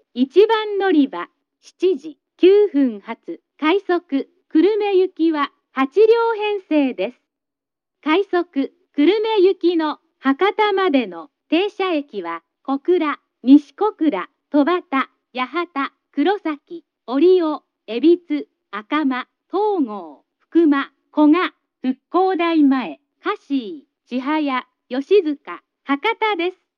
1番乗り場、7時9分発、快速、久留米行きは8両編成です。快速、久留米行きの博多までの停車駅は、小倉、西小倉、戸端、八幡、黒崎、折尾、恵比寿、赤間、東郷、福間、古賀、復興台前、香椎、千早、吉塚、博多です。